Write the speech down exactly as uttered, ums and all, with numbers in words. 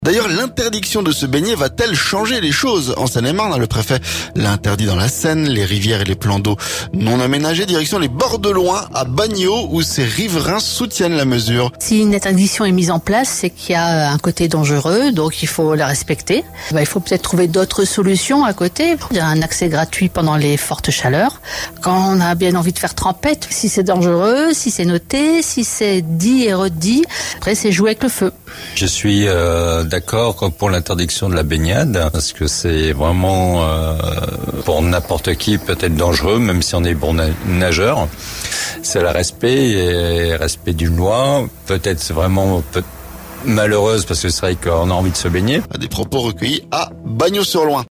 D'ailleurs, l'interdiction de se baigner va-t-elle changer les choses? En Seine-et-Marne, le préfet l'interdit dans la Seine, les rivières et les plans d'eau non aménagés, direction les bords de Loing à Bagneaux, où ces riverains soutiennent la mesure. Si une interdiction est mise en place, c'est qu'il y a un côté dangereux, donc il faut la respecter. Il faut peut-être trouver d'autres solutions à côté. Il y a un accès gratuit pendant les fortes chaleurs. Quand on a bien envie de faire trempette, si c'est dangereux, si c'est noté, si c'est dit et redit, après c'est jouer avec le feu. Je suis euh, d'accord pour l'interdiction de la baignade, parce que c'est vraiment euh, pour n'importe qui peut-être dangereux, même si on est bon nageur. C'est le respect et respect d'une loi. Peut-être c'est vraiment peut malheureuse parce que c'est vrai qu'on a envie de se baigner. Des propos recueillis à Bagneaux-sur-Loing.